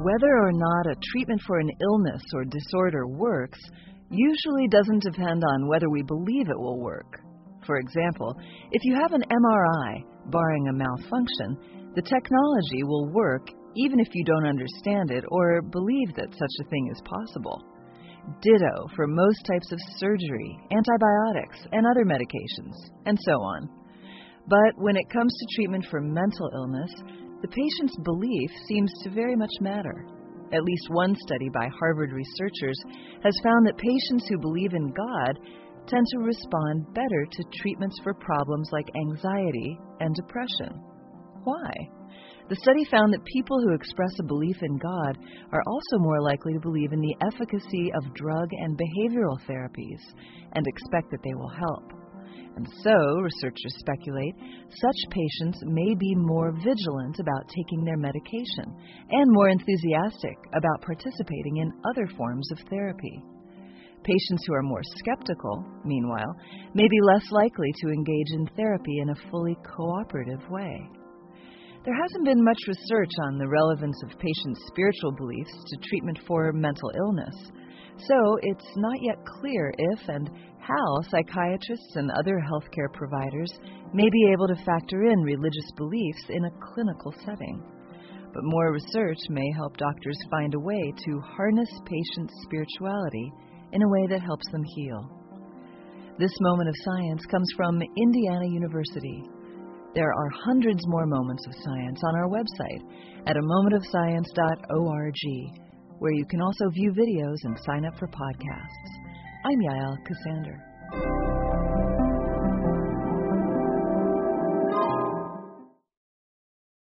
Whether or not a treatment for an illness or disorder works usually doesn't depend on whether we believe it will work. For example, if you have an MRI, barring a malfunction, the technology will work even if you don't understand it or believe that such a thing is possible. Ditto for most types of surgery, antibiotics, and other medications, and so on. But when it comes to treatment for mental illness, the patient's belief seems to very much matter. At least one study by Harvard researchers has found that patients who believe in God tend to respond better to treatments for problems like anxiety and depression. Why? The study found that people who express a belief in God are also more likely to believe in the efficacy of drug and behavioral therapies and expect that they will help. And so, researchers speculate, such patients may be more vigilant about taking their medication and more enthusiastic about participating in other forms of therapy. Patients who are more skeptical, meanwhile, may be less likely to engage in therapy in a fully cooperative way. There hasn't been much research on the relevance of patients' spiritual beliefs to treatment for mental illness, so it's not yet clear if and how psychiatrists and other healthcare providers may be able to factor in religious beliefs in a clinical setting. But more research may help doctors find a way to harness patients' spirituality in a way that helps them heal. This moment of science comes from Indiana University. There are hundreds more moments of science on our website at amomentofscience.org, where you can also view videos and sign up for podcasts. I'm Yael Cassander.